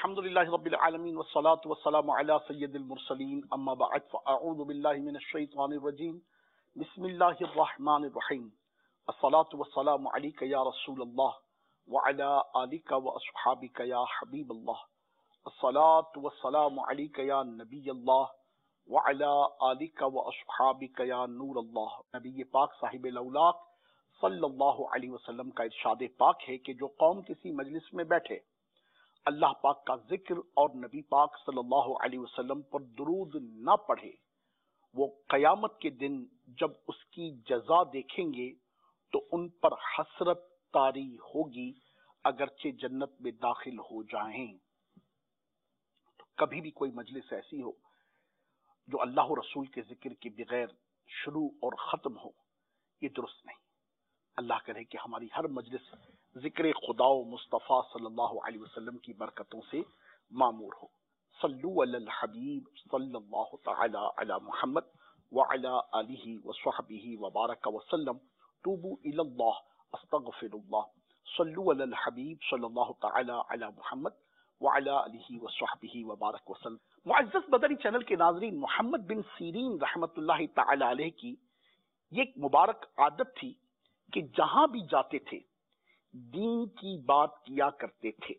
الحمد للہ رب العالمین والصلاة والسلام علی سید المرسلین اما بعد فاعوذ باللہ من الشیطان الرجیم بسم اللہ الرحمن الرحیم الصلاة والسلام علیک یا رسول اللہ وعلی آلک واصحابک یا حبیب اللہ الصلاة والسلام علیک یا نبی اللہ وعلی آلک واصحابک یا نور اللہ۔ نبی پاک صاحب الاولاق صلی اللہ علیہ وسلم کا ارشاد پاک ہے کہ جو قوم کسی مجلس میں بیٹھے اللہ پاک کا ذکر اور نبی پاک صلی اللہ علیہ وسلم پر درود نہ پڑھے، وہ قیامت کے دن جب اس کی جزا دیکھیں گے تو ان پر حسرت طاری ہوگی اگرچہ جنت میں داخل ہو جائیں۔ تو کبھی بھی کوئی مجلس ایسی ہو جو اللہ و رسول کے ذکر کے بغیر شروع اور ختم ہو، یہ درست نہیں۔ اللہ کرے کہ ہماری ہر مجلس ذکر خدا و مصطفیٰ صلی اللہ علیہ وسلم کی برکتوں سے معمور ہو۔ صلو علی الحبیب صلی اللہ تعالی علی محمد وعلی آلہ وصحبہ وبارک وسلم۔ توبوا الی اللہ استغفر اللہ۔ صلو علی الحبیب صلی اللہ تعالی علی محمد وعلی آلہ وصحبہ وبارک وسلم۔ معزز مدنی چینل کے ناظرین، محمد بن سیرین رحمۃ اللہ تعالی علیہ کی یہ ایک مبارک عادت تھی کہ جہاں بھی جاتے تھے دین کی بات کیا کرتے تھے۔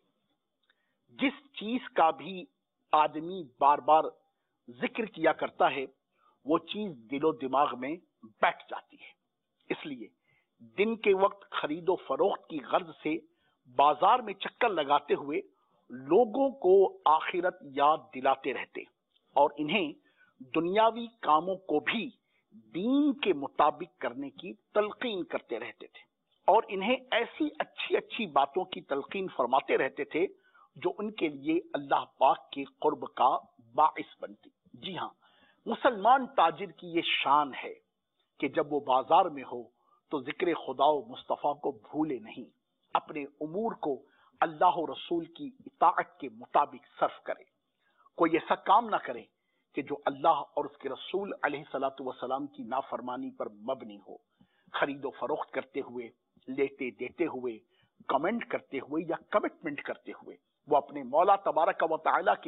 جس چیز کا بھی آدمی بار بار ذکر کیا کرتا ہے وہ چیز دل و دماغ میں بیٹھ جاتی ہے، اس لیے دن کے وقت خرید و فروخت کی غرض سے بازار میں چکر لگاتے ہوئے لوگوں کو آخرت یاد دلاتے رہتے اور انہیں دنیاوی کاموں کو بھی دین کے مطابق کرنے کی تلقین کرتے رہتے تھے اور انہیں ایسی اچھی اچھی باتوں کی تلقین فرماتے رہتے تھے جو ان کے لیے اللہ پاک کے قرب کا باعث بنتی۔ جی ہاں، مسلمان تاجر کی یہ شان ہے کہ جب وہ بازار میں ہو تو ذکر خدا و مصطفیٰ کو بھولے نہیں، اپنے امور کو اللہ و رسول کی اطاعت کے مطابق صرف کرے، کوئی ایسا کام نہ کرے کہ جو اللہ اور اس کے رسول علیہ الصلوۃ والسلام کی نافرمانی پر مبنی ہو۔ خرید و فروخت کرتے ہوئے، لیتے دیتے ہوئے، کمنٹ کرتے ہوئے یا کمٹمنٹ کرتے ہوئے وہ اپنے مولا تبارک و تعالی کے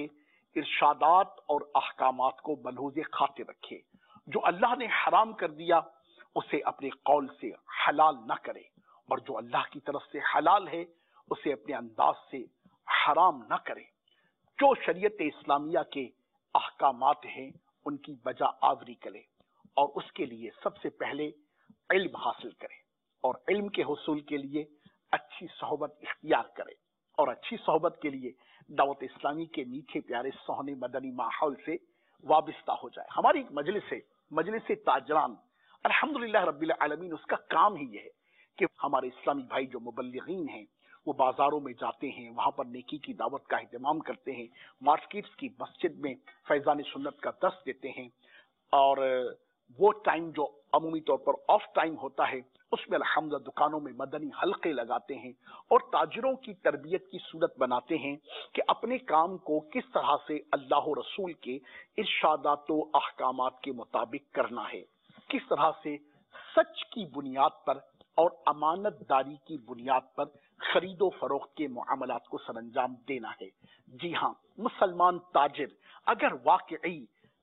ارشادات اور احکامات کو ملحوظ خاطر رکھے۔ جو اللہ نے حرام کر دیا اسے اپنے قول سے حلال نہ کرے اور جو اللہ کی طرف سے حلال ہے اسے اپنے انداز سے حرام نہ کرے۔ جو شریعت اسلامیہ کے احکامات ہیں ان کی بجا آوری کرے اور اس کے لیے سب سے پہلے علم حاصل کرے اور علم کے حصول کے لیے اچھی صحبت اختیار کرے اور اچھی صحبت کے لیے دعوت اسلامی کے میٹھے پیارے سوہنے مدنی ماحول سے وابستہ ہو جائے۔ ہماری ایک مجلس ہے، مجلس تاجران، الحمدللہ رب العالمین، اس کا کام ہی یہ ہے کہ ہمارے اسلامی بھائی جو مبلغین ہیں وہ بازاروں میں جاتے ہیں، وہاں پر نیکی کی دعوت کا اہتمام کرتے ہیں، مارکیٹس کی مسجد میں فیضان سنت کا درس دیتے ہیں اور وہ ٹائم جو عمومی طور پر آف ٹائم ہوتا ہے اس میں الحمدللہ دکانوں میں مدنی حلقے لگاتے ہیں اور تاجروں کی تربیت کی صورت بناتے ہیں کہ اپنے کام کو کس طرح سے اللہ و رسول کے ارشادات و احکامات کے مطابق کرنا ہے، کس طرح سے سچ کی بنیاد پر اور امانت داری کی بنیاد پر خرید و فروخت کے معاملات کو سر انجام دینا ہے۔ جی ہاں، مسلمان تاجر اگر واقعی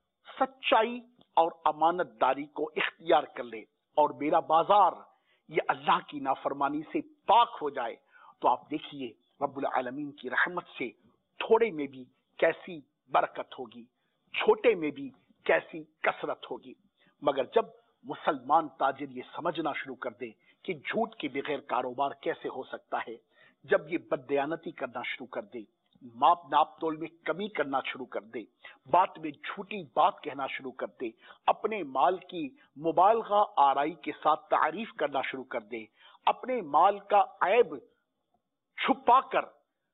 سچائی اور امانت داری کو اختیار کر لے اور میرا بازار یہ اللہ کی نافرمانی سے پاک ہو جائے تو آپ دیکھیے رب العالمین کی رحمت سے تھوڑے میں بھی کیسی برکت ہوگی، چھوٹے میں بھی کیسی کثرت ہوگی۔ مگر جب مسلمان تاجر یہ سمجھنا شروع کر دے کہ جھوٹ کے بغیر کاروبار کیسے ہو سکتا ہے، جب یہ بددیانتی کرنا شروع کر دے، ماپ ناپ تول میں کمی کرنا شروع کر دے، بات میں جھوٹی بات کہنا شروع کر دے، اپنے مال کی مبالغہ آرائی کے ساتھ تعریف کرنا شروع کر دے، اپنے مال کا عیب چھپا کر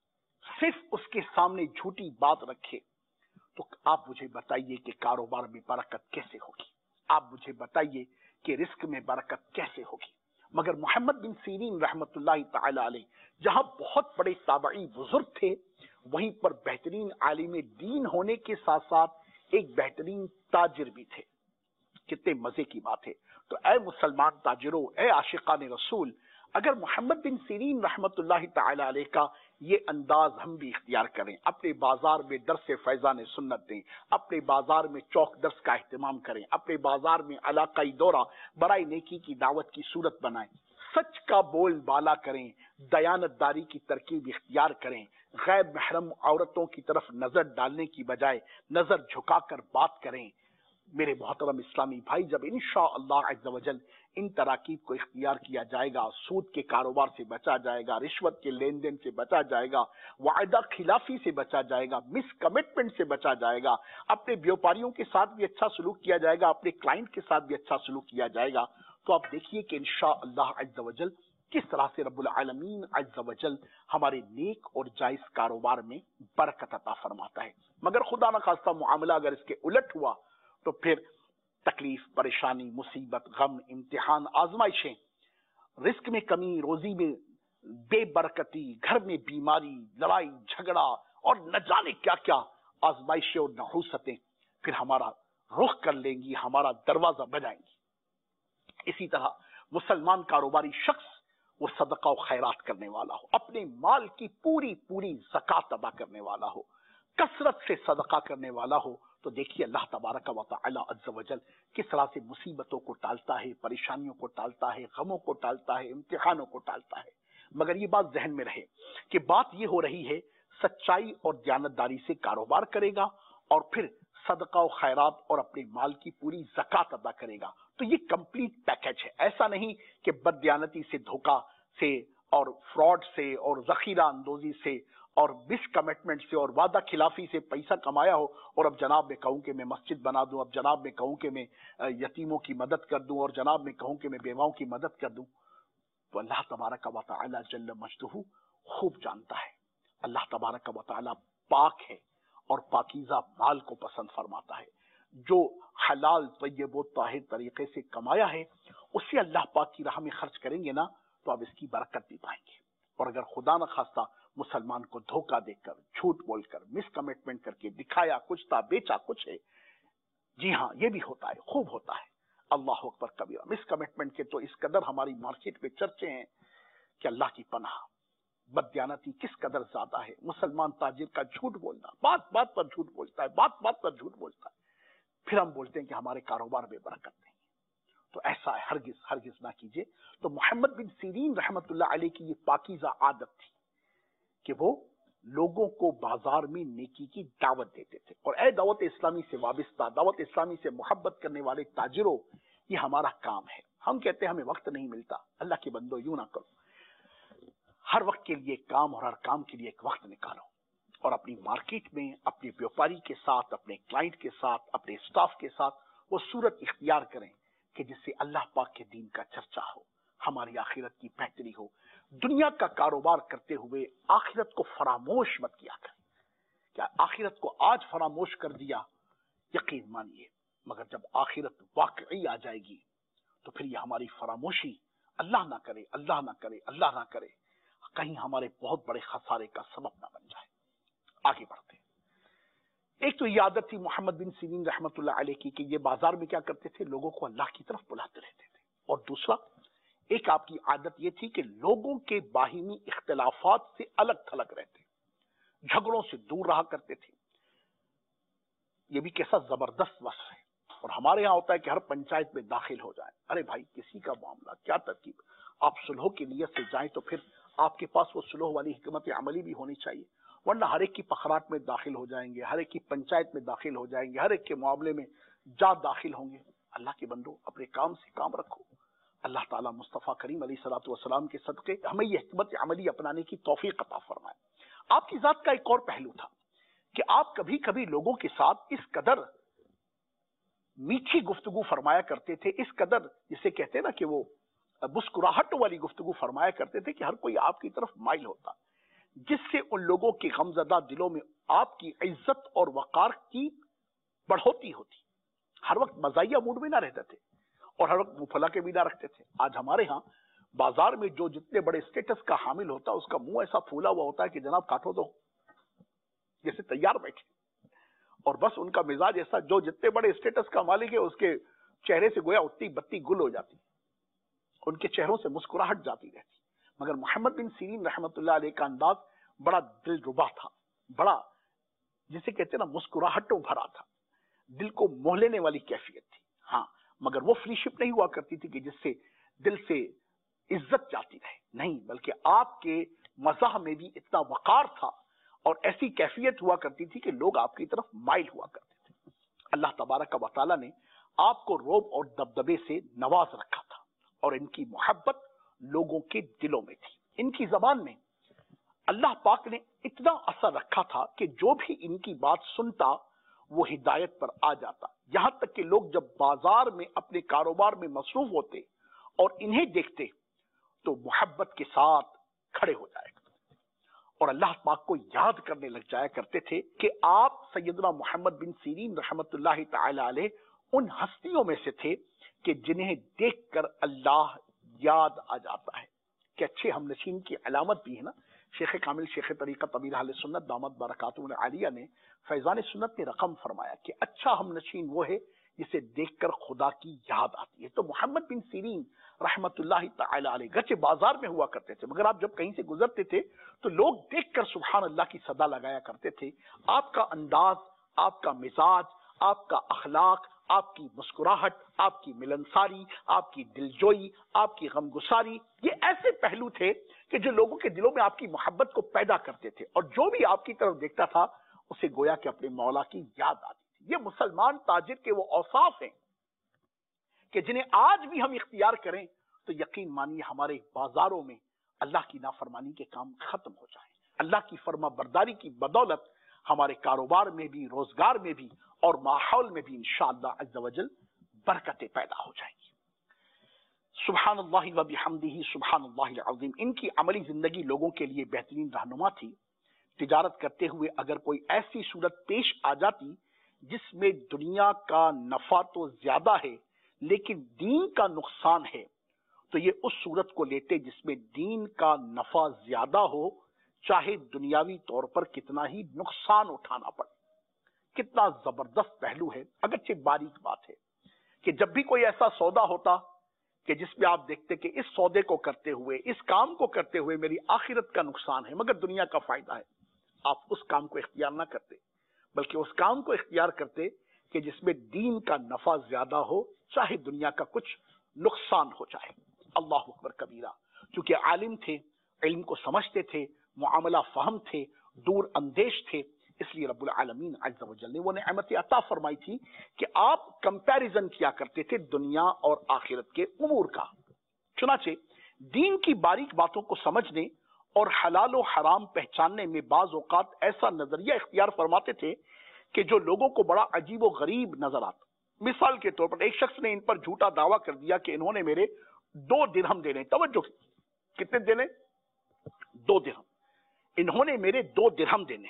صرف اس کے سامنے جھوٹی بات رکھے، تو آپ مجھے بتائیے کہ کاروبار میں برکت کیسے ہوگی؟ آپ مجھے بتائیے کہ رزق میں برکت کیسے ہوگی؟ مگر محمد بن سیرین رحمت اللہ تعالی علیہ جہاں بہت بڑے تابعی بزرگ تھے وہیں پر بہترین عالم دین ہونے کے ساتھ ساتھ ایک بہترین تاجر بھی تھے۔ کتنے مزے کی بات ہے۔ تو اے مسلمان تاجروں، اے عاشقان رسول، اگر محمد بن سیرین رحمت اللہ تعالی علیہ کا یہ انداز ہم بھی اختیار کریں، اپنے بازار میں درس فیضان سنت دیں، اپنے بازار میں چوک درس کا اہتمام کریں، اپنے بازار میں علاقائی دورہ برائے نیکی کی دعوت کی صورت بنائیں، سچ کا بول بالا کریں، دیانت داری کی ترکیب اختیار کریں، غیر محرم عورتوں کی طرف نظر ڈالنے کی بجائے نظر جھکا کر بات کریں۔ میرے محترم اسلامی بھائی، جب انشاءاللہ عز و جل ان تراکیب کو اختیار کیا جائے گا، سود کے کاروبار سے بچا جائے گا، رشوت کے لین دین سے بچا جائے گا، وعدہ خلافی سے بچا جائے گا، مس کمٹمنٹ سے بچا جائے گا، اپنے بیوپاریوں کے ساتھ بھی اچھا سلوک کیا جائے گا، اپنے کلائنٹ کے ساتھ بھی اچھا سلوک کیا جائے گا، تو آپ دیکھیے کہ انشاءاللہ عز و جل کس طرح سے رب العالمین عز و جل ہمارے نیک اور جائز کاروبار میں برکت عطا فرماتا ہے۔ مگر خدا نخواستہ معاملہ اگر اس کے الٹ ہوا تو پھر تکلیف، پریشانی، مصیبت، غم، امتحان، آزمائشیں، رزق میں کمی، روزی میں بے برکتی، گھر میں بیماری، لڑائی جھگڑا اور نہ جانے کیا کیا آزمائشیں اور نحوستیں پھر ہمارا رخ کر لیں گی، ہمارا دروازہ بجائیں گی۔ اسی طرح مسلمان کاروباری شخص وہ صدقہ و خیرات کرنے والا ہو، اپنے مال کی پوری زکوٰۃ ادا کرنے والا ہو، کثرت سے صدقہ کرنے والا ہو، تو دیکھیے اللہ تبارک و تعالی عز و جل کس طرح سے مصیبتوں کو ٹالتا ہے، پریشانیوں کو ٹالتا ہے، غموں کو ٹالتا ہے، امتحانوں کو ٹالتا ہے۔ مگر یہ بات ذہن میں رہے کہ بات یہ ہو رہی ہے سچائی اور دیانتداری سے کاروبار کرے گا اور پھر صدقہ و خیرات اور اپنے مال کی پوری زکوٰۃ ادا کرے گا، تو یہ کمپلیٹ پیکج ہے۔ ایسا نہیں کہ بددیانتی سے، دھوکہ سے اور فراڈ سے اور ذخیرہ اندوزی سے اور مس کمٹمنٹ سے اور وعدہ خلافی سے پیسہ کمایا ہو اور اب جناب میں کہوں کہ میں مسجد بنا دوں، اب جناب میں کہوں کہ میں یتیموں کی مدد کر دوں، اور جناب میں کہوں کہ میں بیواؤں کی مدد کر دوں، تو اللہ تبارک و تعالی جل مجدہ خوب جانتا ہے۔ اللہ تبارک و تعالی پاک ہے اور پاکیزہ مال کو پسند فرماتا ہے۔ جو حلال طیب و طاہر طریقے سے کمایا ہے اسے اللہ پاک کی راہ میں خرچ کریں گے نا تو آپ اس کی برکت بھی پائیں گے۔ اور اگر خدا نخواستہ مسلمان کو دھوکہ دے کر، جھوٹ بول کر، مس کمٹمنٹ کر کے دکھایا کچھ تھا، بیچا کچھ ہے، جی ہاں یہ بھی ہوتا ہے، خوب ہوتا ہے، اللہ اکبر کبیرہ۔ مس کمٹمنٹ کے تو اس قدر ہماری مارکیٹ میں چرچے ہیں کہ اللہ کی پناہ۔ بددیانتی کس قدر زیادہ ہے، مسلمان تاجر کا جھوٹ بولنا، بات بات پر جھوٹ بولتا ہے، بات بات پر جھوٹ بولتا ہے، پھر ہم بولتے ہیں کہ ہمارے کاروبار میں برکت نہیں۔ تو ایسا ہے، ہرگز نہ کیجیے۔ تو محمد بن سیرین رحمت اللہ علیہ کی یہ پاکیزہ عادت تھی کہ وہ لوگوں کو بازار میں نیکی کی دعوت دیتے تھے۔ اور اے دعوت اسلامی سے وابستہ، دعوت اسلامی سے محبت کرنے والے تاجروں، یہ ہمارا کام ہے۔ ہم کہتے ہیں ہمیں وقت نہیں ملتا، اللہ کے بندو یوں نہ کرو، ہر وقت کے لیے کام اور ہر کام کے لیے ایک وقت نکالو، اور اپنی مارکیٹ میں اپنے بیوپاری کے ساتھ، اپنے کلائنٹ کے ساتھ، اپنے اسٹاف کے ساتھ وہ صورت اختیار کریں کہ جس سے اللہ پاک کے دین کا چرچا ہو، ہماری آخرت کی بہتری ہو۔ دنیا کا کاروبار کرتے ہوئے آخرت کو فراموش مت کیا کریں۔ کیا آخرت کو آج فراموش کر دیا، یقین مانیے مگر جب آخرت واقعی آ جائے گی تو پھر یہ ہماری فراموشی، اللہ نہ کرے، اللہ نہ کرے، اللہ نہ کرے، کہیں ہمارے بہت بڑے خسارے کا سبب نہ بن جائے۔ آگے بڑھتے ہیں۔ ایک تو یہ عادت تھی محمد بن سیرین رحمت اللہ علیہ کی کہ یہ بازار میں کیا کرتے تھے، لوگوں کو اللہ کی طرف بلاتے رہتے تھے۔ اور دوسرا ایک آپ کی عادت یہ تھی کہ لوگوں کے باہمی اختلافات سے الگ تھلگ رہتے، جھگڑوں سے دور رہا کرتے تھے۔ یہ بھی کیسا زبردست وصف ہے۔ اور ہمارے ہاں ہوتا ہے کہ ہر پنچایت میں داخل ہو جائیں، ارے بھائی کسی کا معاملہ کیا ترکیب، آپ صلح کی نیت سے جائیں تو پھر آپ کے پاس وہ صلح والی حکمت عملی بھی ہونی چاہیے، ورنہ ہر ایک کی پخرات میں داخل ہو جائیں گے، ہر ایک کی پنچایت میں داخل ہو جائیں گے، ہر ایک کے معاملے میں داخل ہوں گے۔ اللہ کے بندو اپنے کام سے کام رکھو۔ اللہ تعالیٰ مصطفیٰ کریم علیہ الصلوۃ والسلام کے صدقے ہمیں یہ حکمت عملی اپنانے کی توفیق عطا فرمائے۔ آپ کی ذات کا ایک اور پہلو تھا کہ آپ کبھی کبھی لوگوں کے ساتھ اس قدر میٹھی گفتگو فرمایا کرتے تھے، اس قدر جسے کہتے ہیں نا کہ وہ مسکراہٹ والی گفتگو فرمایا کرتے تھے کہ ہر کوئی آپ کی طرف مائل ہوتا، جس سے ان لوگوں کے غمزدہ دلوں میں آپ کی عزت اور وقار کی بڑھوتی ہوتی، ہر وقت مزاحیہ موڈ میں نہ رہتے تھے اور ہر وقت منہ پھلا کے بھی نہ رکھتے تھے۔ آج ہمارے ہاں بازار میں جو جتنے بڑے اسٹیٹس کا حامل ہوتا ہے اس کا منہ ایسا پھولا ہوا ہوتا ہے کہ جناب کاٹو تو جیسے تیار بیٹھے، اور بس ان کا مزاج ایسا، جو جتنے بڑے اسٹیٹس کا مالک ہے اس کے چہرے سے گویا اٹھتی بتی گل ہو جاتی، ان کے چہروں سے مسکراہٹ جاتی رہتی۔ مگر محمد بن سیرین رحمت اللہ علیہ کا انداز بڑا دل ربا تھا، بڑا جسے کہتے ہیں نا مسکراہٹوں بھرا تھا، دل کو موہ لینے والی کیفیت تھی. ہاں مگر وہ فریشپ نہیں ہوا کرتی تھی کہ جس سے دل سے عزت جاتی رہے، نہیں، بلکہ آپ کے مزاح میں بھی اتنا وقار تھا اور ایسی کیفیت ہوا کرتی تھی کہ لوگ آپ کی طرف مائل ہوا کرتے تھے. اللہ تبارک و تعالیٰ نے آپ کو رعب اور دبدبے سے نواز رکھا تھا اور ان کی محبت لوگوں کے دلوں میں تھی. ان کی زبان میں اللہ پاک نے اتنا اثر رکھا تھا کہ جو بھی ان کی بات سنتا وہ ہدایت پر آ جاتا. یہاں تک کہ لوگ جب بازار میں اپنے کاروبار میں مصروف ہوتے اور انہیں دیکھتے تو محبت کے ساتھ کھڑے ہو جائے کرتے اور اللہ پاک کو یاد کرنے لگ جایا کرتے تھے کہ آپ سیدنا محمد بن سیرین رحمت اللہ تعالی علیہ ان ہستیوں میں سے تھے کہ جنہیں دیکھ کر اللہ یاد آ جاتا ہے. کہ اچھے ہم نشین کی علامت بھی ہے نا. شیخ کامل شیخ طریقت امیر اہل سنت دامت برکاتہ عالیہ نے فیضان سنت میں رقم فرمایا کہ اچھا ہم نشین وہ ہے جسے دیکھ کر خدا کی یاد آتی ہے. تو محمد بن سیرین رحمت اللہ تعالی علیہ گرچہ بازار میں ہوا کرتے تھے مگر آپ جب کہیں سے گزرتے تھے تو لوگ دیکھ کر سبحان اللہ کی صدا لگایا کرتے تھے. آپ کا انداز، آپ کا مزاج، آپ کا اخلاق، آپ کی مسکراہٹ، آپ کی ملنساری، آپ کی دلجوئی، آپ کی غمگساری، یہ ایسے پہلو تھے کہ جو لوگوں کے دلوں میں آپ کی محبت کو پیدا کرتے تھے اور جو بھی آپ کی طرف دیکھتا تھا اسے گویا کہ اپنے مولا کی یاد آتی تھی. یہ مسلمان تاجر کے وہ اوصاف ہیں کہ جنہیں آج بھی ہم اختیار کریں تو یقین مانیے ہمارے بازاروں میں اللہ کی نافرمانی کے کام ختم ہو جائیں. اللہ کی فرما برداری کی بدولت ہمارے کاروبار میں بھی، روزگار میں بھی اور ماحول میں بھی انشاءاللہ عز و جل برکتیں پیدا ہو جائیں گی. سبحان اللہ و بحمدہ سبحان اللہ العظیم. ان کی عملی زندگی لوگوں کے لیے بہترین رہنما تھی. تجارت کرتے ہوئے اگر کوئی ایسی صورت پیش آ جاتی جس میں دنیا کا نفع تو زیادہ ہے لیکن دین کا نقصان ہے تو یہ اس صورت کو لیتے جس میں دین کا نفع زیادہ ہو چاہے دنیاوی طور پر کتنا ہی نقصان اٹھانا پڑے. کتنا زبردست پہلو ہے، اگرچہ باریک بات ہے کہ جب بھی کوئی ایسا سودا ہوتا کہ جس میں آپ دیکھتے کہ اس سودے کو کرتے ہوئے، اس کام کو کرتے ہوئے میری آخرت کا نقصان ہے مگر دنیا کا فائدہ ہے، آپ اس کام کو اختیار نہ کرتے بلکہ اس کام کو اختیار کرتے کہ جس میں دین کا نفع زیادہ ہو چاہے دنیا کا کچھ نقصان ہو جائے. اللہ اکبر کبیرہ. چونکہ عالم تھے، علم کو سمجھتے تھے، معاملہ فہم تھے، دور اندیش تھے، اس لیے رب العالمین عز و جل نے وہ نعمت عطا فرمائی تھی کہ آپ کمپیریزن کیا کرتے تھے دنیا اور آخرت کے امور کا. چنانچہ دین کی باریک باتوں کو سمجھنے اور حلال و حرام پہچاننے میں بعض اوقات ایسا نظریہ اختیار فرماتے تھے کہ جو لوگوں کو بڑا عجیب و غریب نظر آتا. مثال کے طور پر ایک شخص نے ان پر جھوٹا دعویٰ کر دیا کہ انہوں نے میرے 2 درہم دینے. توجہ، کتنے دینے؟ 2 درہم. انہوں نے میرے 2 درہم دینے.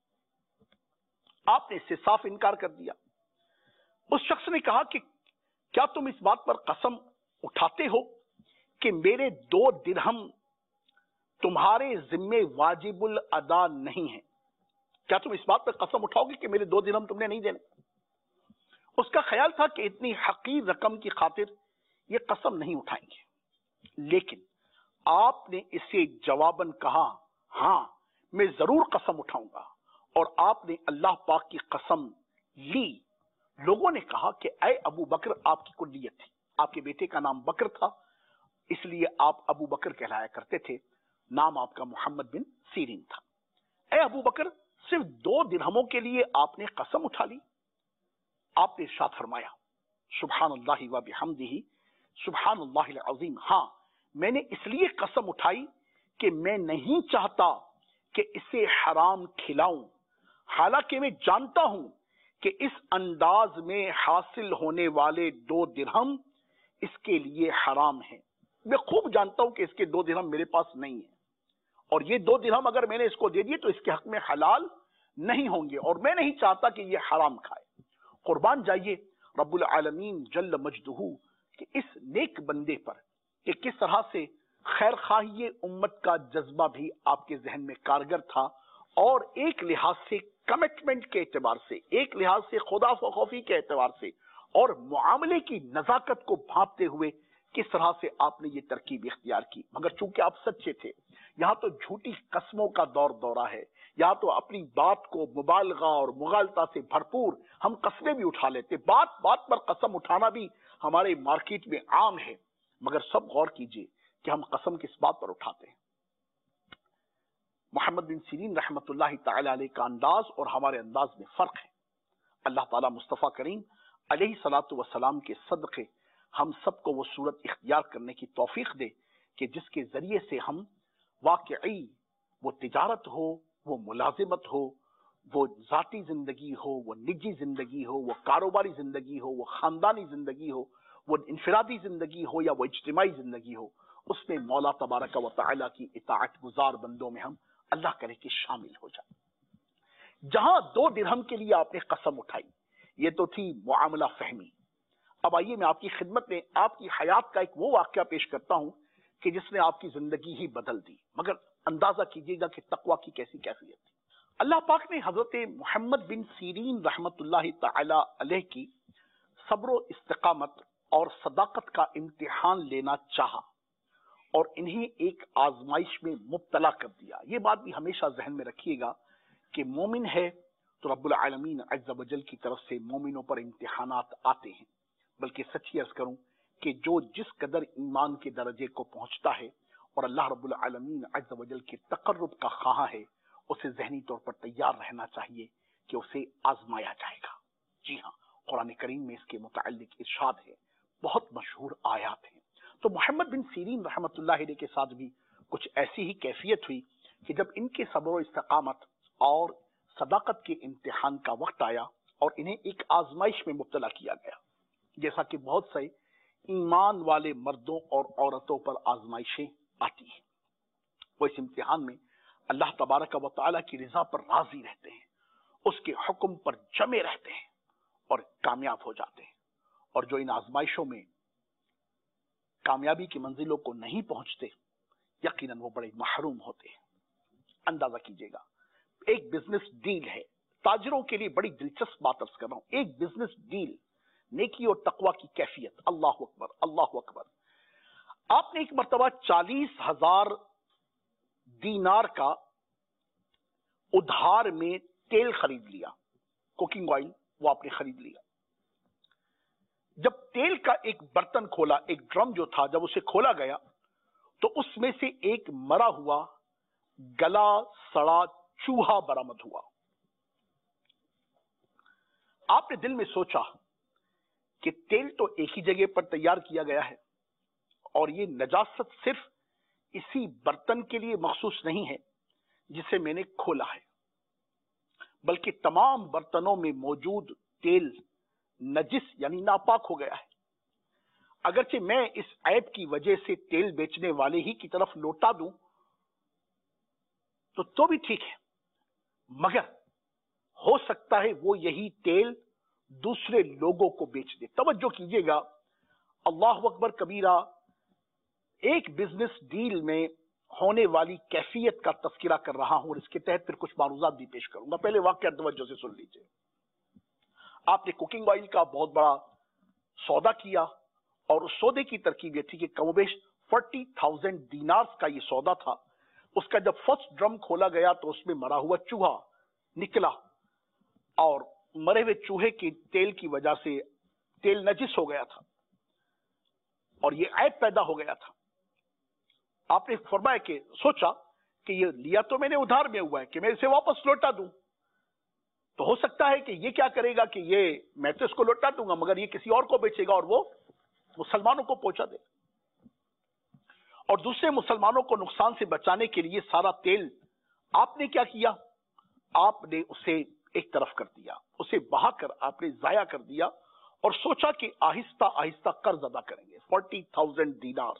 آپ نے اس سے صاف انکار کر دیا. اس شخص نے کہا کہ کیا تم اس بات پر قسم اٹھاتے ہو کہ میرے 2 درہم تمہارے ذمے واجب الادا نہیں ہیں؟ کیا تم اس بات پر قسم اٹھاؤ گے کہ میرے 2 درہم تم نے نہیں دینے؟ اس کا خیال تھا کہ اتنی حقیر رقم کی خاطر یہ قسم نہیں اٹھائیں گے، لیکن آپ نے اسے جواباً کہا ہاں میں ضرور قسم اٹھاؤں گا، اور آپ نے اللہ پاک کی قسم لی. لوگوں نے کہا کہ اے ابو بکر، آپ کی کلیت تھی، آپ کے بیٹے کا نام بکر تھا اس لیے آپ ابو بکر کہلایا کرتے تھے، نام آپ کا محمد بن سیرین تھا. اے ابو بکر، صرف 2 درہموں کے لیے آپ نے قسم اٹھا لی؟ آپ نے ارشاد فرمایا سبحان اللہ و بحمدہ سبحان اللہ العظیم. ہاں میں نے اس لیے قسم اٹھائی کہ میں نہیں چاہتا کہ اسے حرام کھلاؤں، حالانکہ میں جانتا ہوں کہ اس انداز میں حاصل ہونے والے 2 درہم اس کے لیے حرام ہیں. میں خوب جانتا ہوں کہ اس کے 2 درہم میرے پاس نہیں ہیں اور یہ 2 درہم اگر میں نے اس کو دے دیے تو اس کے حق میں حلال نہیں ہوں گے اور میں نہیں چاہتا کہ یہ حرام کھائے. قربان جائیے رب العالمین جل مجدہ کہ اس نیک بندے پر کہ کس طرح سے خیر خواہی امت کا جذبہ بھی آپ کے ذہن میں کارگر تھا اور ایک لحاظ سے کمٹمنٹ کے اعتبار سے، ایک لحاظ سے خدا خوفی کے اعتبار سے اور معاملے کی نزاکت کو بھانپتے ہوئے کس طرح سے آپ نے یہ ترکیب اختیار کی. مگر چونکہ آپ سچے تھے، یہاں تو جھوٹی قسموں کا دورہ ہے، یہاں تو اپنی بات کو مبالغہ اور مغالطہ سے بھرپور ہم قسمیں بھی اٹھا لیتے، بات بات پر قسم اٹھانا بھی ہمارے مارکیٹ میں عام ہے، مگر سب غور کیجئے کہ ہم قسم کس بات پر اٹھاتے ہیں۔ محمد بن سیرین رحمت اللہ تعالی علیہ کا انداز اور ہمارے انداز میں فرق ہے۔ اللہ تعالیٰ مصطفیٰ کریم علیہ الصلوۃ والسلام کے صدقے ہم سب کو وہ صورت اختیار کرنے کی توفیق دے کہ جس کے ذریعے سے ہم واقعی، وہ تجارت ہو، وہ ملازمت ہو، وہ ذاتی زندگی ہو، وہ نجی زندگی ہو، وہ کاروباری زندگی ہو، وہ خاندانی زندگی ہو، وہ انفرادی زندگی ہو یا وہ اجتماعی زندگی ہو، اس میں مولا تبارک و تعالیٰ کی اطاعت گزار بندوں میں ہم اللہ کرے کہ شامل ہو جائیں۔ جہاں 2 درہم کے لیے آپ نے قسم اٹھائی، یہ تو تھی معاملہ فہمی۔ اب آئیے میں آپ کی خدمت میں آپ کی حیات کا ایک وہ واقعہ پیش کرتا ہوں کہ جس نے آپ کی زندگی ہی بدل دی، مگر اندازہ کیجئے گا کہ تقویٰ کی کیسی کیفیت تھی۔ اللہ پاک نے حضرت محمد بن سیرین رحمت اللہ تعالی علیہ کی صبر و استقامت اور صداقت کا امتحان لینا چاہا اور انہیں ایک آزمائش میں مبتلا کر دیا۔ یہ بات بھی ہمیشہ ذہن میں رکھیے گا کہ مومن ہے تو رب العالمین عز و جل کی طرف سے مومنوں پر امتحانات آتے ہیں، بلکہ سچی عرض کروں کہ جو جس قدر ایمان کے درجے کو پہنچتا ہے اور اللہ رب العالمین عز و جل کے تقرب کا خواہاں ہے، اسے ذہنی طور پر تیار رہنا چاہیے کہ اسے آزمایا جائے گا۔ جی ہاں، قرآن کریم میں اس کے متعلق ارشاد ہے، بہت مشہور آیات ہیں۔ تو محمد بن سیرین رحمت اللہ علیہ کے ساتھ بھی کچھ ایسی ہی کیفیت ہوئی کہ جب ان کے صبر و استقامت اور صداقت کے امتحان کا وقت آیا اور انہیں ایک آزمائش میں مبتلا کیا گیا، جیسا کہ بہت سے ایمان والے مردوں اور عورتوں پر آزمائشیں آتی ہیں، وہ اس امتحان میں اللہ تبارک و تعالیٰ کی رضا پر راضی رہتے ہیں، اس کے حکم پر جمے رہتے ہیں اور کامیاب ہو جاتے ہیں، اور جو ان آزمائشوں میں کامیابی کی منزلوں کو نہیں پہنچتے، یقیناً وہ بڑے محروم ہوتے ہیں۔ اندازہ کیجئے گا، ایک بزنس ڈیل ہے، تاجروں کے لیے بڑی دلچسپ بات عرض کر رہا ہوں، ایک بزنس ڈیل، نیکی اور تقوی کی کیفیت، اللہ اکبر اللہ اکبر۔ آپ نے ایک مرتبہ 40,000 دینار کا ادھار میں تیل خرید لیا، کوکنگ آئل، وہ آپ نے خرید لیا۔ جب تیل کا ایک برتن کھولا، ایک ڈرم جو تھا، جب اسے کھولا گیا تو اس میں سے ایک مرا ہوا گلا سڑا چوہا برآمد ہوا۔ آپ نے دل میں سوچا کہ تیل تو ایک ہی جگہ پر تیار کیا گیا ہے اور یہ نجاست صرف اسی برتن کے لیے مخصوص نہیں ہے جسے میں نے کھولا ہے، بلکہ تمام برتنوں میں موجود تیل نجس یعنی ناپاک ہو گیا ہے۔ اگرچہ میں اس عیب کی وجہ سے تیل بیچنے والے ہی کی طرف لوٹا دوں تو بھی ٹھیک ہے، مگر ہو سکتا ہے وہ یہی تیل دوسرے لوگوں کو بیچ دے۔ توجہ کیجئے گا، اللہ اکبر کبیرہ، ایک بزنس ڈیل میں ہونے والی کیفیت کا تذکرہ کر رہا ہوں اور اس کے تحت پھر کچھ معروضات بھی پیش کروں گا۔ پہلے واقعہ توجہ سے سن لیجئے۔ آپ نے کوکنگ آئل کا بہت بڑا سودا کیا اور اس سودے کی ترکیب یہ تھی کہ کم و بیش 40,000 دینارز کا یہ سودا تھا۔ اس کا جب فرسٹ ڈرم کھولا گیا تو اس میں مرا ہوا چوہا نکلا اور مرے ہوئے چوہے کے تیل کی وجہ سے تیل نجس ہو گیا تھا اور یہ عیب پیدا ہو گیا تھا۔ آپ نے فرمایا کہ سوچا کہ یہ لیا تو میں نے ادھار میں ہوا ہے کہ میں اسے واپس لوٹا دوں، تو ہو سکتا ہے کہ یہ کیا کرے گا کہ یہ میں تو اس کو لوٹا دوں گا مگر یہ کسی اور کو بیچے گا اور وہ مسلمانوں کو پہنچا دے، اور دوسرے مسلمانوں کو نقصان سے بچانے کے لیے سارا تیل آپ نے کیا کیا، آپ نے اسے ایک طرف کر دیا، اسے بہا کر آپ نے ضائع کر دیا اور سوچا کہ آہستہ آہستہ قرض ادا کریں گے 40,000 دینار۔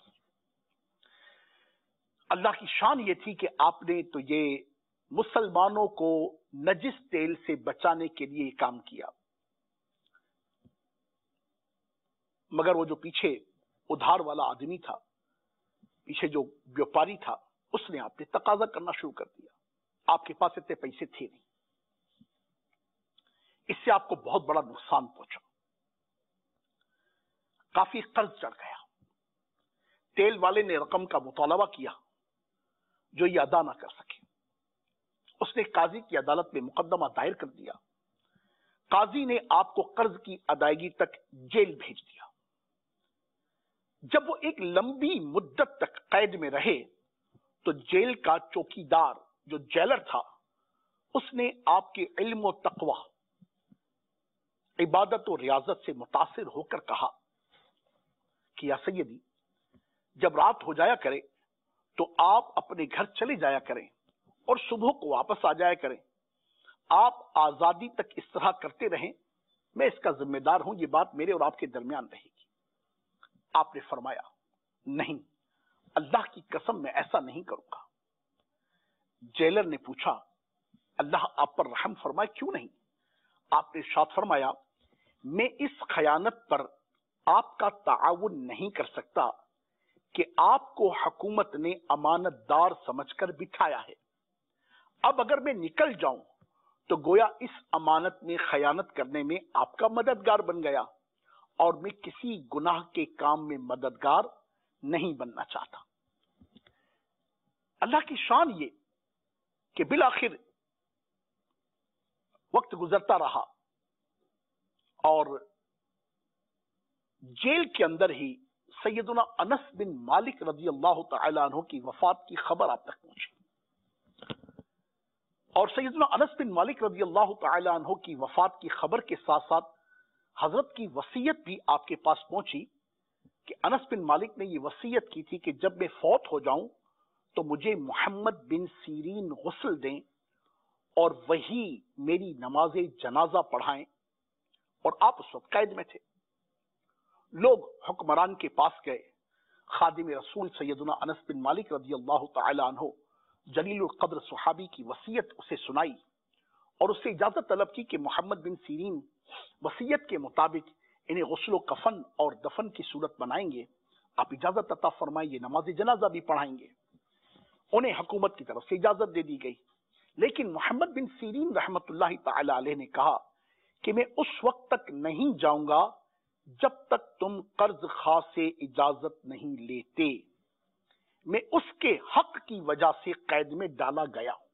اللہ کی شان یہ تھی کہ آپ نے تو یہ مسلمانوں کو نجس تیل سے بچانے کے لیے کام کیا، مگر وہ جو پیچھے ادھار والا آدمی تھا، پیچھے جو بیوپاری تھا، اس نے آپ نے تقاضا کرنا شروع کر دیا۔ آپ کے پاس اتنے پیسے تھے نہیں، اس سے آپ کو بہت بڑا نقصان پہنچا، کافی قرض چڑھ گیا۔ تیل والے نے رقم کا مطالبہ کیا، جو یہ ادا نہ کر سکے۔ اس نے قاضی کی عدالت میں مقدمہ دائر کر دیا۔ قاضی نے آپ کو قرض کی ادائیگی تک جیل بھیج دیا۔ جب وہ ایک لمبی مدت تک قید میں رہے تو جیل کا چوکیدار جو جیلر تھا اس نے آپ کے علم و تقوی، عبادت و ریاضت سے متاثر ہو کر کہا کہ یا سیدی، جب رات ہو جایا کرے تو آپ اپنے گھر چلے جایا کریں اور صبح کو واپس آ جایا کریں۔ آپ آزادی تک اس طرح کرتے رہیں، میں اس کا ذمہ دار ہوں، یہ بات میرے اور آپ کے درمیان رہے گی۔ آپ نے فرمایا نہیں، اللہ کی قسم میں ایسا نہیں کروں گا۔ جیلر نے پوچھا اللہ آپ پر رحم فرمائے کیوں نہیں؟ آپ نے ارشاد فرمایا میں اس خیانت پر آپ کا تعاون نہیں کر سکتا کہ آپ کو حکومت نے امانت دار سمجھ کر بٹھایا ہے۔ اب اگر میں نکل جاؤں تو گویا اس امانت میں خیانت کرنے میں آپ کا مددگار بن گیا، اور میں کسی گناہ کے کام میں مددگار نہیں بننا چاہتا۔ اللہ کی شان یہ کہ بالآخر وقت گزرتا رہا اور جیل کے اندر ہی سیدنا انس بن مالک رضی اللہ تعالی عنہ کی وفات کی خبر آپ تک پہنچی، اور سیدنا انس بن مالک رضی اللہ تعالی عنہ کی وفات کی خبر کے ساتھ ساتھ حضرت کی وصیت بھی آپ کے پاس پہنچی کہ انس بن مالک نے یہ وصیت کی تھی کہ جب میں فوت ہو جاؤں تو مجھے محمد بن سیرین غسل دیں اور وہی میری نماز جنازہ پڑھائیں، اور آپ اس وقت قید میں تھے۔ لوگ حکمران کے پاس گئے، خادم رسول سیدنا انس بن مالک رضی اللہ تعالی عنہ جلیل القدر صحابی کی وصیت اسے سنائی اور اس سے اجازت طلب کی کہ محمد بن سیرین وصیت کے مطابق انہیں غسل و کفن اور دفن کی صورت بنائیں گے، آپ اجازت عطا فرمائیں، یہ نماز جنازہ بھی پڑھائیں گے۔ انہیں حکومت کی طرف سے اجازت دے دی گئی، لیکن محمد بن سیرین رحمت اللہ تعالی علیہ نے کہا کہ میں اس وقت تک نہیں جاؤں گا جب تک تم قرض خواہ سے اجازت نہیں لیتے۔ میں اس کے حق کی وجہ سے قید میں ڈالا گیا ہوں۔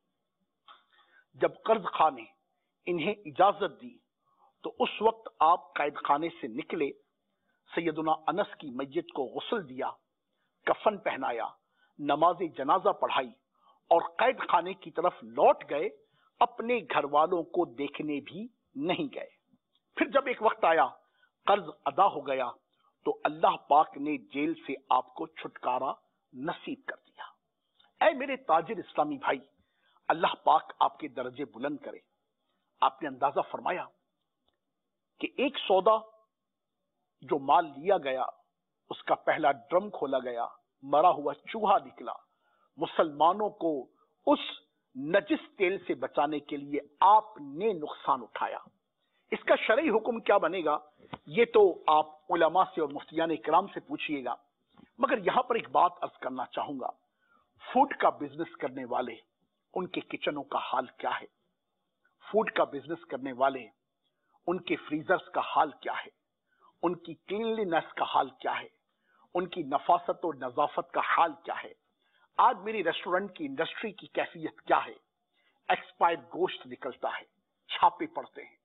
جب قرض خواہ نے انہیں اجازت دی تو اس وقت آپ قید خانے سے نکلے، سیدنا انس کی میت کو غسل دیا، کفن پہنایا، نماز جنازہ پڑھائی اور قید خانے کی طرف لوٹ گئے، اپنے گھر والوں کو دیکھنے بھی نہیں گئے۔ پھر جب ایک وقت آیا قرض ادا ہو گیا تو اللہ پاک نے جیل سے آپ کو چھٹکارا نصیب کر دیا۔ اے میرے تاجر اسلامی بھائی، اللہ پاک آپ کے درجے بلند کرے۔ آپ نے اندازہ فرمایا کہ ایک سودا جو مال لیا گیا اس کا پہلا ڈرم کھولا گیا، مرا ہوا چوہا نکلا۔ مسلمانوں کو اس نجس تیل سے بچانے کے لیے آپ نے نقصان اٹھایا۔ اس کا شرعی حکم کیا بنے گا یہ تو آپ علماء سے اور مفتیان کرام سے پوچھئے گا، مگر یہاں پر ایک بات عرض کرنا چاہوں گا، فوڈ کا بزنس کرنے والے ان کے کچنوں کا حال کیا ہے؟ فوڈ کا بزنس کرنے والے ان کے فریزرز کا حال کیا ہے؟ ان کی کلینلینس کا حال کیا ہے؟ ان کی نفاست و نظافت کا حال کیا ہے؟ آج میری ریسٹورنٹ کی انڈسٹری کی کیفیت کیا ہے؟ ایکسپائر گوشت نکلتا ہے، چھاپے پڑتے ہیں۔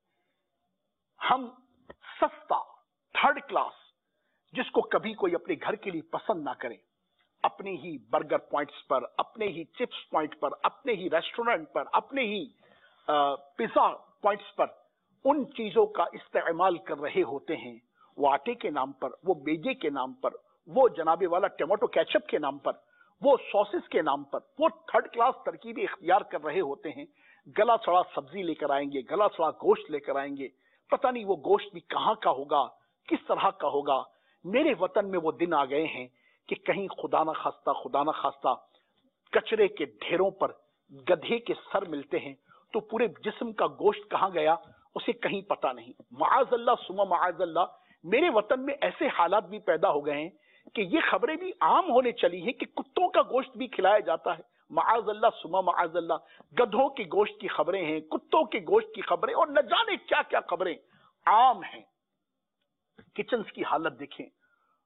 ہم سستا تھرڈ کلاس، جس کو کبھی کوئی اپنے گھر کے لیے پسند نہ کرے، اپنے ہی برگر پوائنٹس پر، اپنے ہی چپس پوائنٹ پر، اپنے ہی ریسٹورنٹ پر، اپنے ہی پیزا پوائنٹس پر ان چیزوں کا استعمال کر رہے ہوتے ہیں، وہ آٹے کے نام پر، وہ بیجے کے نام پر، وہ جناب والا ٹمیٹو کیچپ کے نام پر، وہ سوسز کے نام پر، وہ تھرڈ کلاس ترکیبیں اختیار کر رہے ہوتے ہیں۔ گلا سڑا سبزی لے کر آئیں گے، گلا سڑا گوشت لے کر آئیں گے، پتہ نہیں وہ گوشت بھی کہاں کا ہوگا، کس طرح کا ہوگا۔ میرے وطن میں وہ دن آ گئے ہیں کہ کہیں خدا نہ خواستہ کچرے کے ڈھیروں پر گدھے کے سر ملتے ہیں تو پورے جسم کا گوشت کہاں گیا اسے کہیں پتہ نہیں۔ معاذ اللہ ثم معاذ اللہ، میرے وطن میں ایسے حالات بھی پیدا ہو گئے ہیں کہ یہ خبریں بھی عام ہونے چلی ہیں کہ کتوں کا گوشت بھی کھلایا جاتا ہے۔ معاذ اللہ ثم معاذ اللہ، گدھوں کی گوشت کی خبریں ہیں، کتوں کے گوشت کی خبریں، اور نہ جانے کیا کیا خبریں عام ہیں۔ کچنز کی حالت دیکھیں،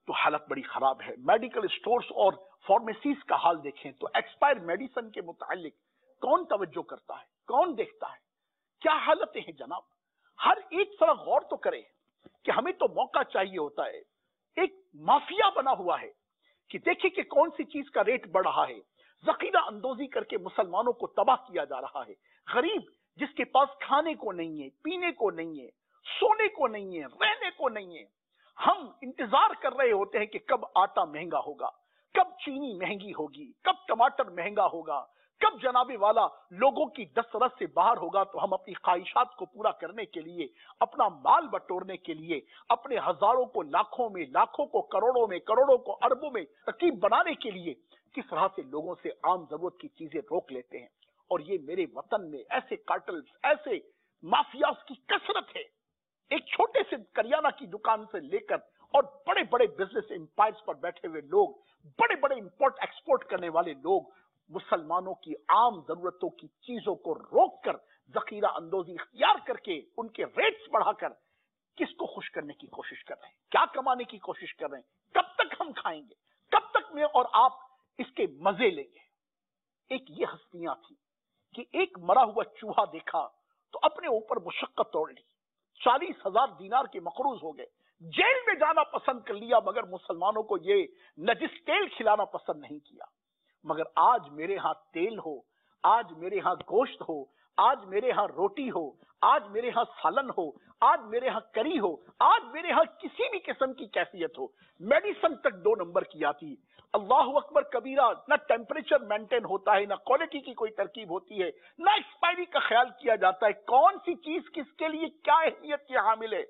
تو حالت بڑی خراب ہے. میڈیکل سٹورز اور فارمیسیز کا حال دیکھیں تو ایکسپائر میڈیسن کے متعلق کون توجہ کرتا ہے, کون دیکھتا ہے؟ کیا حالتیں ہیں جناب. ہر ایک طرح غور تو کرے کہ ہمیں تو موقع چاہیے ہوتا ہے. ایک مافیا بنا ہوا ہے کہ دیکھیں کہ کون سی چیز کا ریٹ بڑھ رہا ہے, ذخیرہ اندوزی کر کے مسلمانوں کو تباہ کیا جا رہا ہے. غریب جس کے پاس کھانے کو نہیں ہے, پینے کو نہیں ہے, سونے کو نہیں ہے, رہنے کو نہیں ہے, ہم انتظار کر رہے ہوتے ہیں کہ کب آٹا مہنگا ہوگا, کب چینی مہنگی ہوگی, کب ٹماٹر مہنگا ہوگا, کب جناب والا لوگوں کی دسترس سے باہر ہوگا, تو ہم اپنی خواہشات کو پورا کرنے کے لیے, اپنا مال بٹورنے کے لیے, اپنے ہزاروں کو لاکھوں میں, لاکھوں کو کروڑوں میں, کروڑوں کو اربوں میں رقیب بنانے کے لیے کس طرح سے لوگوں سے عام ضرورت کی چیزیں روک لیتے ہیں. اور یہ میرے وطن میں ایسے کارٹلز, ایسے مافیاز کی کثرت ہے. ایک چھوٹے سے کریانہ کی دکان سے لے کر اور بڑے بڑے بزنس امپائرز پر بیٹھے ہوئے لوگ, بڑے بڑے امپورٹ ایکسپورٹ کرنے والے لوگ مسلمانوں کی عام ضرورتوں کی چیزوں کو روک کر, ذخیرہ اندوزی اختیار کر کے, ان کے ریٹس بڑھا کر کس کو خوش کرنے کی کوشش کر رہے ہیں, کیا کمانے کی کوشش کر رہے ہیں. کب تک ہم کھائیں گے, کب تک میں اور آپ اس کے مزے لیں گے. ایک یہ ہستیاں تھی کہ ایک مرا ہوا چوہا دیکھا تو اپنے اوپر مشقت توڑ لی, 40,000 دینار کے مقروض ہو گئے, جیل میں جانا پسند کر لیا, مگر مسلمانوں کو یہ نجس تیل کھلانا پسند نہیں کیا. مگر آج میرے ہاں تیل ہو, آج میرے ہاں گوشت ہو, آج میرے ہاں روٹی ہو, آج میرے ہاں سالن ہو, آج میرے ہاں کری ہو, آج میرے ہاں کسی بھی قسم کی کیفیت ہو, میڈیسن تک 2 نمبر کی آتی. اللہ اکبر کبیرہ, نہ ٹیمپریچر مینٹین ہوتا ہے, نہ کوالٹی کی کوئی ترکیب ہوتی ہے, نہ ایکسپائری کا خیال کیا جاتا ہے, کون سی چیز کس کے لیے کیا اہمیت کے حامل ہے.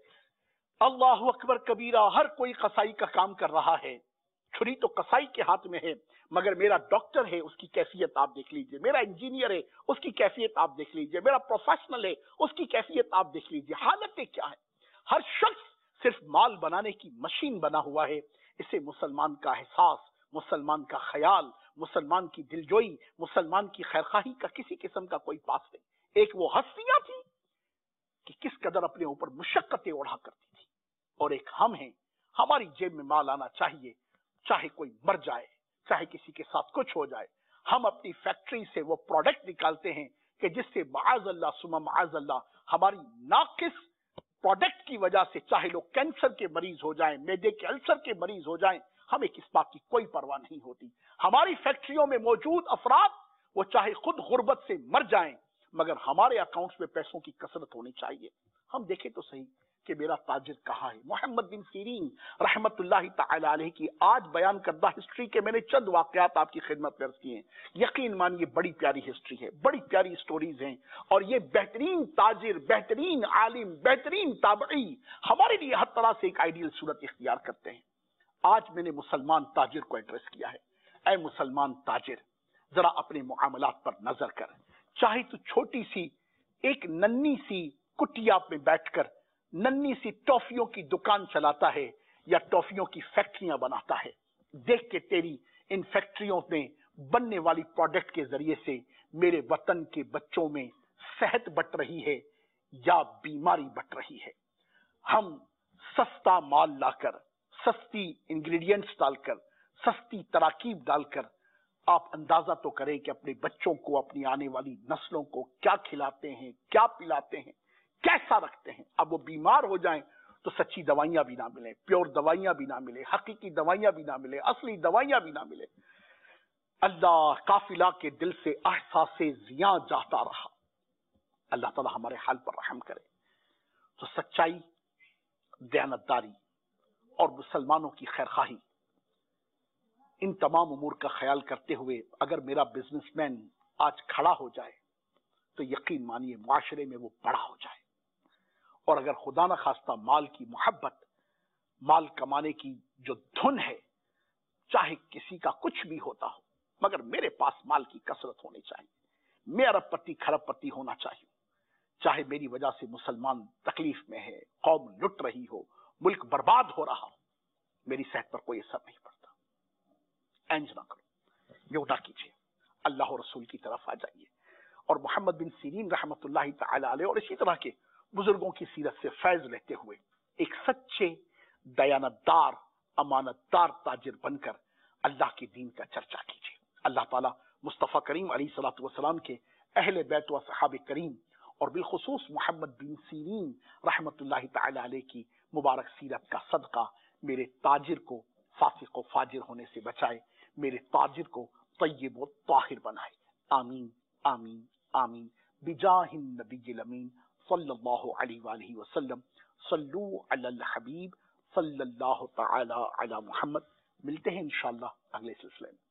اللہ اکبر کبیرہ, ہر کوئی قصائی کا کام کر رہا ہے, چھری تو قصائی کے ہاتھ میں ہے, مگر میرا ڈاکٹر ہے, اس کی کیفیت آپ دیکھ لیجئے, میرا انجینئر ہے, اس کی کیفیت آپ دیکھ لیجئے, میرا پروفیشنل ہے, اس کی کیفیت آپ دیکھ لیجئے. حالتیں کیا ہے. ہر شخص صرف مال بنانے کی مشین بنا ہوا ہے. اسے مسلمان کا احساس, مسلمان کا خیال, مسلمان کی دلجوئی, مسلمان کی خیرخواہی کا کسی قسم کا کوئی پاس نہیں. ایک وہ ہستیاں تھی کہ کس قدر اپنے اوپر مشقتیں اڑا کرتی تھی, اور ایک ہم ہیں, ہماری جیب میں مال آنا چاہیے, چاہے کوئی مر جائے, چاہے کسی کے ساتھ کچھ ہو جائے. ہم اپنی فیکٹری سے وہ پروڈکٹ نکالتے ہیں کہ جس سے معاذ اللہ ثم معاذ اللہ ہماری ناقص پروڈکٹ کی وجہ سے چاہے لوگ کینسر کے مریض ہو جائیں, میدے کے السر کے مریض ہو جائیں, ہمیں کس بات کی کوئی پرواہ نہیں ہوتی. ہماری فیکٹریوں میں موجود افراد وہ چاہے خود غربت سے مر جائیں, مگر ہمارے اکاؤنٹس میں پیسوں کی کثرت ہونی چاہیے. ہم دیکھیں تو صحیح کہ میرا تاجر کہاں ہے. محمد بن سیرین رحمت اللہ تعالی علیہ کی آج بیان کردہ ہسٹری کے میں نے چند واقعات آپ کی خدمت میں عرض کیے ہیں. یقین مانیے بڑی پیاری ہسٹری ہے, بڑی پیاری سٹوریز ہیں, اور یہ بہترین تاجر, بہترین عالم, بہترین تابعی ہمارے لیے ہر طرح سے ایک آئیڈیل صورت اختیار کرتے ہیں. آج میں نے مسلمان تاجر کو ایڈریس کیا ہے. اے مسلمان تاجر, ذرا اپنے معاملات پر نظر کر. چاہے تو چھوٹی سی ایک ننھی سی کٹیا میں بیٹھ کر ننھی سی ٹافیوں کی دکان چلاتا ہے یا ٹافیوں کی فیکٹریاں بناتا ہے, دیکھ کے تیری ان فیکٹریوں میں بننے والی پروڈکٹ کے ذریعے سے میرے وطن کے بچوں میں صحت بٹ رہی ہے یا بیماری بٹ رہی ہے. ہم سستا مال لا کر, سستی انگریڈینٹس ڈال کر, سستی تراکیب ڈال کر, آپ اندازہ تو کریں کہ اپنے بچوں کو, اپنی آنے والی نسلوں کو کیا کھلاتے ہیں, کیا پلاتے ہیں, کیسا رکھتے ہیں. اب وہ بیمار ہو جائیں تو سچی دوائیاں بھی نہ ملیں, پیور دوائیاں بھی نہ ملیں, حقیقی دوائیاں بھی نہ ملیں, اصلی دوائیاں بھی نہ ملیں. اللہ قافلہ کے دل سے احساس زیاں جاتا رہا. اللہ تعالی ہمارے حال پر رحم کرے. تو سچائی, دیانتداری اور مسلمانوں کی خیرخواہی, ان تمام امور کا خیال کرتے ہوئے اگر میرا بزنس مین آج کھڑا ہو جائے تو یقین مانیے معاشرے میں وہ بڑا ہو جائے. اور اگر خدا نہ خواستہ مال کی محبت, مال کمانے کی جو دھن ہے, چاہے کسی کا کچھ بھی ہوتا ہو, مگر میرے پاس مال کی کثرت ہونی چاہیے, میں ارب پتی کھرب پتی ہونا چاہیے. چاہے میری وجہ سے مسلمان تکلیف میں ہے, قوم لٹ رہی ہو, ملک برباد ہو رہا ہو, میری صحت پر کوئی اثر نہیں پڑتا. اینج نہ کرو, یوں نہ کیجیے, اللہ و رسول کی طرف آ جائیے. اور محمد بن سیرین رحمت اللہ تعالی علیہ اور اسی طرح کے بزرگوں کی سیرت سے فیض لیتے ہوئے ایک سچے, دیانتدار امانت دار تاجر بن کر اللہ کے دین کا چرچا کیجیے۔ اللہ تعالیٰ مصطفیٰ کریم علیہ الصلوۃ والسلام کے اہل بیت و صحاب کریم اور بالخصوص محمد بن سیرین رحمت اللہ تعالی علیہ کی مبارک سیرت کا صدقہ میرے تاجر کو فاسق و فاجر ہونے سے بچائے، میرے تاجر کو طیب و طاہر بنائے۔ آمین آمین آمین بجاہ النبی الامین صلی اللہ علیہ وآلہ وسلم۔ صلو علی الحبیب صلی اللہ تعالی علی محمد۔ ملتے ہیں انشاءاللہ اگلے سلسلے میں۔